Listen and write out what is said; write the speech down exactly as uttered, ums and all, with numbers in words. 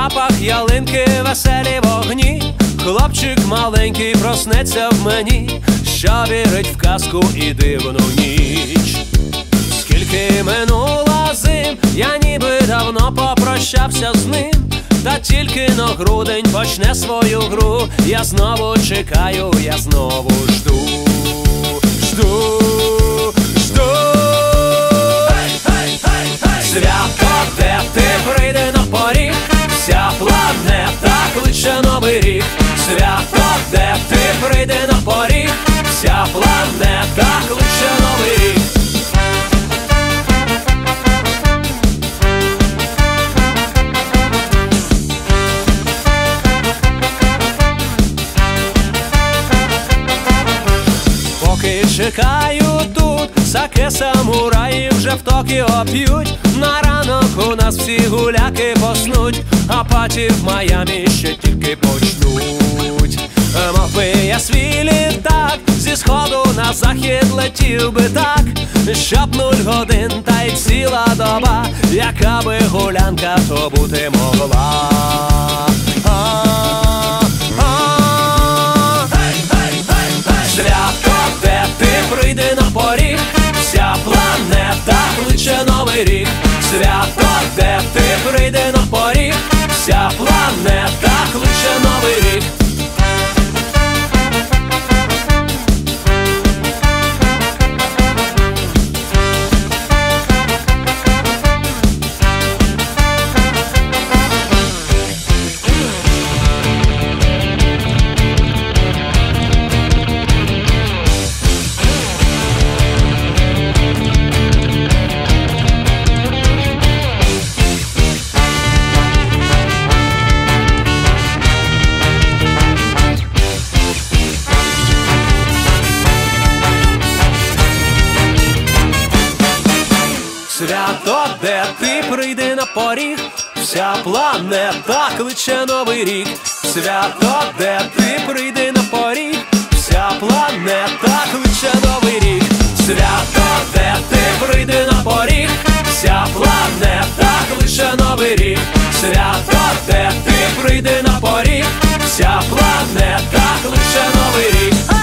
запах ялинки, веселі вогні. Хлопчик маленький проснеться в мені, що вірить в казку і дивну ніч. Скільки минуло зим, я ніби давно попрощався з ним. Та тільки но грудень почне свою гру, я знову чекаю, я знову жду, жду, жду. Hey, hey, hey, hey. Свято, де ти прийде на поріг, вся планета кличе новий рік. Свято, де ти прийде на поріг, вся планета кличе новий рік. Поки чекаю тут, саке самураї вже в Токіо п'ють. На ранок у нас всі гуляки поснуть, а паті в Майамі ще тільки почнуть. Мов би я свій літак, зі сходу на захід летів би так, щоб нуль годин та й ціла доба, яка би гулянка то бути могла. Свято, де ти прийди на поріг, вся планета кличе новий рік. Свято, де ти прийди на поріг, вся планета кличе новий рік. Свято, де ти прийди на поріг, вся планета кличе новий рік. Свято, де ти прийди на поріг, вся планета кличе новий рік. Свято, де ти прийди на поріг, вся планета кличе новий рік. Свято, де ти прийди на поріг, вся планета кличе новий рік.